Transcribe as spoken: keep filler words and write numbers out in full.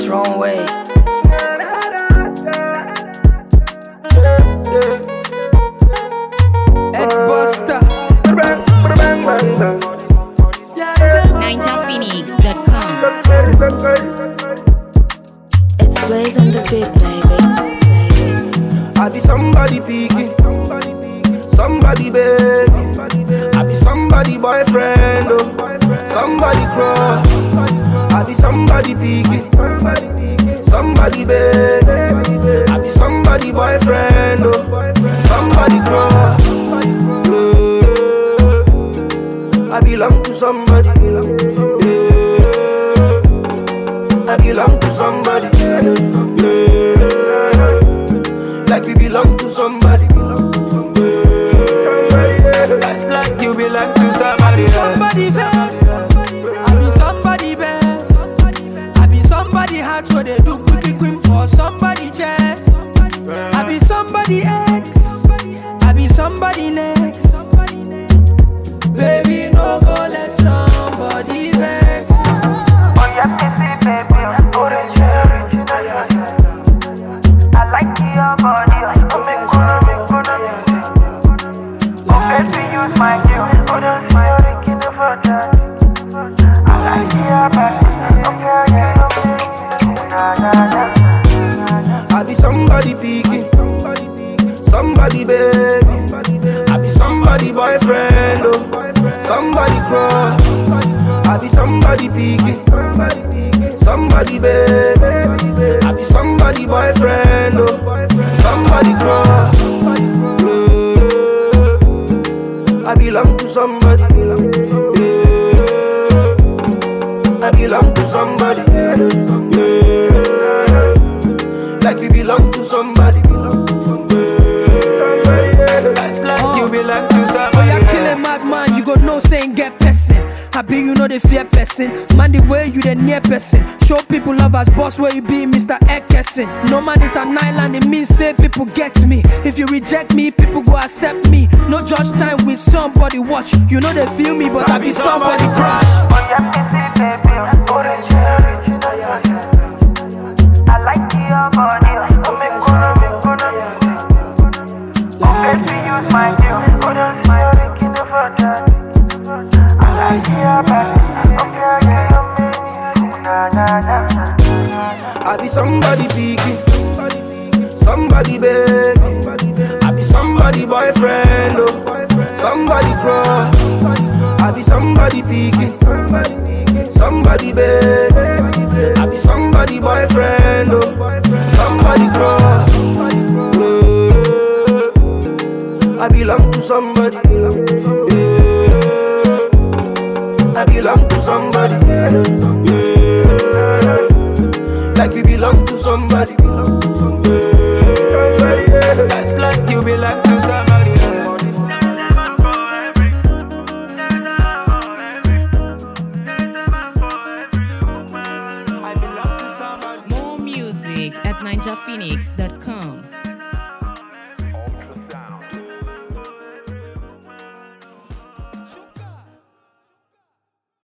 It's wrong way. Ed Buster. ninja phoenix dot com. It's Blaze on the beat, baby. baby. I be somebody peeking, somebody baby. I be somebody boyfriend, oh, somebody crush. I be somebody peeking, somebody baby. I be somebody boyfriend, oh, somebody crush. I belong to somebody. Yeah. I belong to somebody. Yeah. Like we belong to somebody. Yeah. That's like you belong to somebody. Somebody best. I be somebody best. I be somebody hard so they do quick quick for somebody chest. I be somebody ex. I be somebody next. Baby, no go let somebody vex. Oh, yeah, kissy, baby, orange cherry. I like your body. Oh, me gonna, me gonna. Oh, baby, use my girl. Oh, don't my original photo. I like your body. Okay, yeah, na na na. I be somebody peeking, somebody baby. I be somebody boyfriend, oh, somebody crush. I be somebody peeking, somebody baby. I be somebody boyfriend, oh, somebody crush. Yeah. I belong to somebody. Yeah. I belong to somebody. Yeah. Like we belong to somebody. That's like you belong to somebody. Oh, yeah, kill a madman, you go no saying get person. Happy you know the fear person. Man, the way you the near person. Show people love as boss where you be, Mister Ekerson. No man is an island, it means say people get me. If you reject me, people go accept me. No judge time with somebody watch. You know they feel me, but I, I be somebody crush. Oh, yeah, kissy, baby, orange cherry. I like your body. Oh, me gonna, me gonna. Oh, baby, use my girl. Oh, don't my original photo. I like your body. Okay, yeah, na na na. I be somebody peeking, somebody baby. I be somebody boyfriend, oh, somebody crush. I be somebody peeking, somebody baby. I be somebody boyfriend, oh, somebody crush. Yeah. I belong to somebody. Yeah. I belong to somebody. Yeah. Like we belong to somebody. Yeah. That's like you belong to somebody. More music at ninja phoenix dot com.